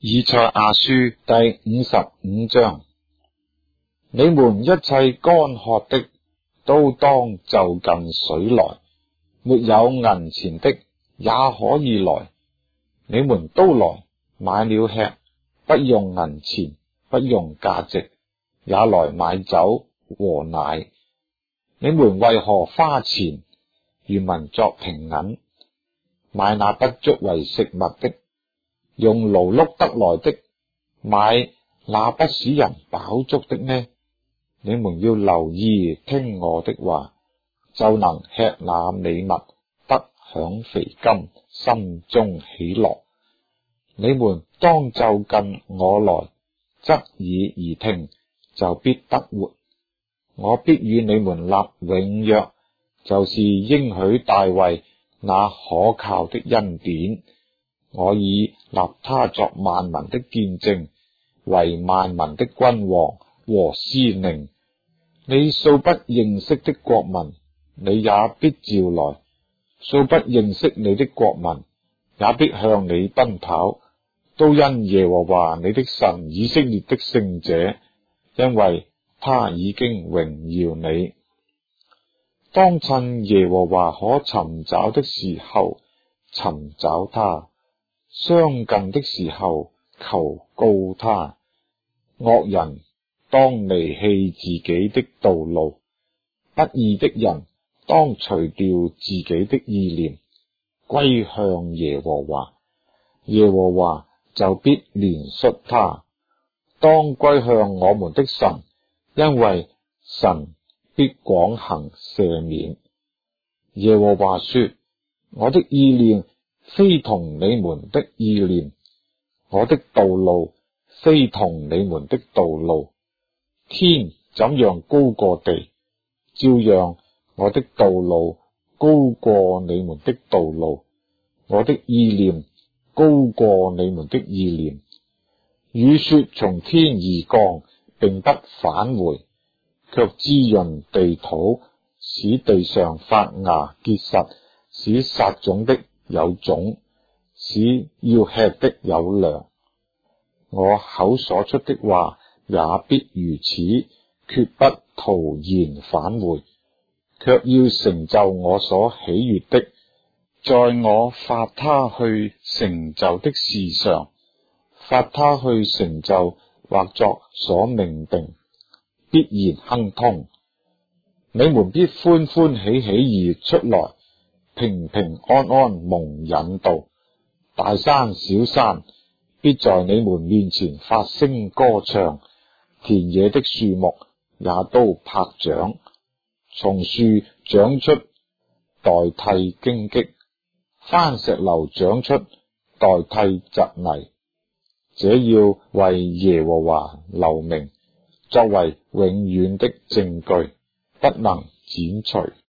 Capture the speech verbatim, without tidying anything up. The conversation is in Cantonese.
以賽亞書第五十五章，你們一切乾渴的，都當就近水來；沒有銀錢的，也可以來。你們都來買了吃，不用銀錢，不用價值，也來買酒和奶。你們為何花錢與民作平銀，買那不足為食物的，用勞碌得來的買那不使人飽足的呢？你們要留意聽我的話，就能吃那美物，得享肥甘，心中喜樂。你們當就近我來，側耳而聽，就必得活。我必與你們立永約，就是應許大衛那可靠的恩典。我已立他作萬民的見證，為萬民的君王和司令。你素不認識的國民，你也必召來；素不認識你的國民，也必向你奔跑。都因耶和華你的神以色列的聖者，因為他已經榮耀你。當趁耶和華可尋找的時候尋找他，相近的時候求告他。惡人當離棄自己的道路，不義的人當除掉自己的意念，歸向耶和華，耶和華就必憐恤他。當歸向我們的神，因為神必廣行赦免。耶和華說：我的意念非同你們的意念，我的道路非同你們的道路。天怎樣高過地，照樣我的道路高過你們的道路，我的意念高過你們的意念。雨雪從天而降，並不返回，卻滋潤地土，使地上發芽結實，使撒種的有種，使要吃的有糧。我口所出的話也必如此，決不徒然返回，卻要成就我所喜悅的，在我發他去成就的事上，發他去成就或作所命定，必然亨通。你們必歡歡喜喜而出來，平平安安蒙引導。大山小山必在你們面前發聲歌唱，田野的樹木也都拍掌，松樹長出代替荊棘，番石榴長出代替蒺藜。這要為耶和華留名，作為永遠的證據，不能剪除。